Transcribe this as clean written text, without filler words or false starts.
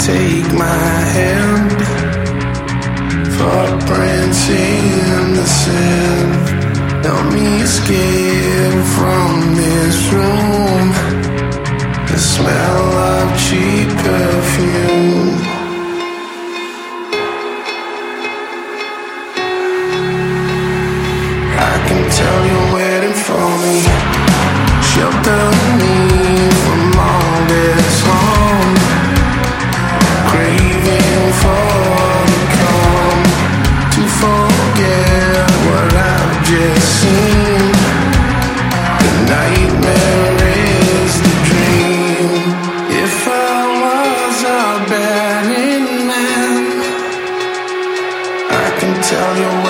Take my hand, footprints in the sand. Help me escape from this room. The smell of cheap perfume. I can tell you're waiting for me. Shelter me from all this harm. Craving for the calm, to forget what I've just seen. The nightmare is the dream. If I was a betting man, I can tell you